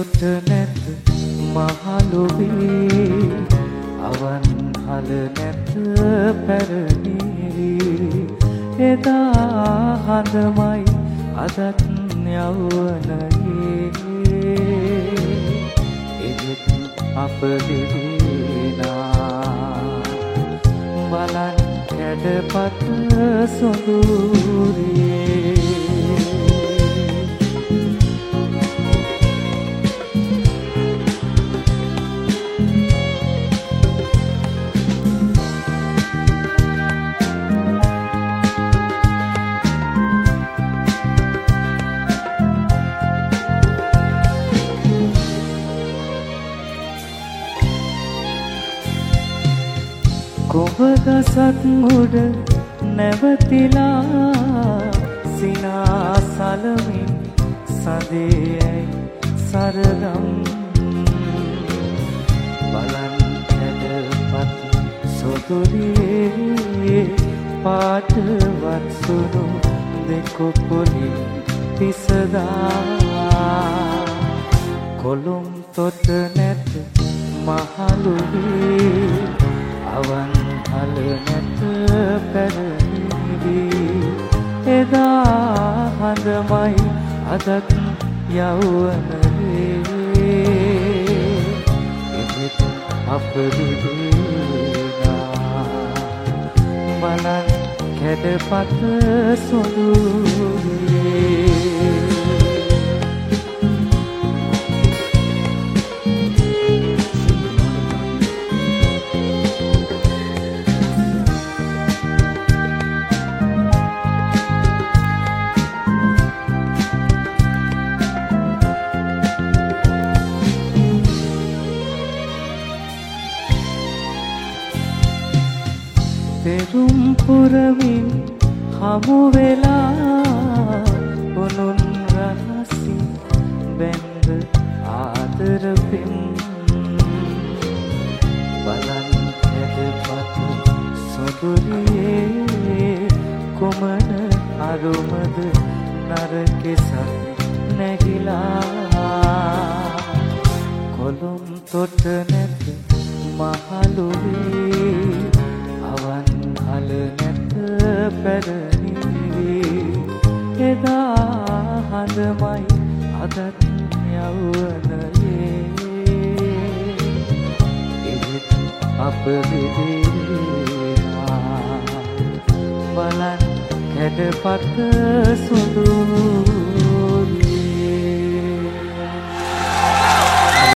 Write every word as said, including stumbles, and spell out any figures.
තොට නැත මහලොවේ අවන් හල නැත පැරණි එදා හඳමයි අදත් යවනයේ එදෙත් අප දෙදෙනා බලන් කැඩපත් සොඳුරියේ කොබදසත් උඩ නැවතිලා සිනාසලමින් සදේයි සරදම් බලන් හැඩපත් සොදුරියේ පාටවත් සුදු දෙකොපොලින් පිසදා කොළුම් තොට නැත මහලුවේ අවන් හල නැත පැරණි එදා හඳමයි අදත් යවනයේ එදෙත් අප දෙදෙනා බලන් කැඩපත සොඳුරියේ තෙරුම් පුරමින් හමු වෙලා උනුන් රහසි බැඳ ආදර පෙම් බලන් හැඩපත් සොඳුරියේ කොමන අරුමද නරකෙසත් නැගිලා කොළුම් තොට නැත මහලුවේ අවන් හල නැත පැරණි එදා හඳමයි අදත් යවනයේ එදෙත් අප දෙදෙනා බලන් කැඩපත සොඳුරියේ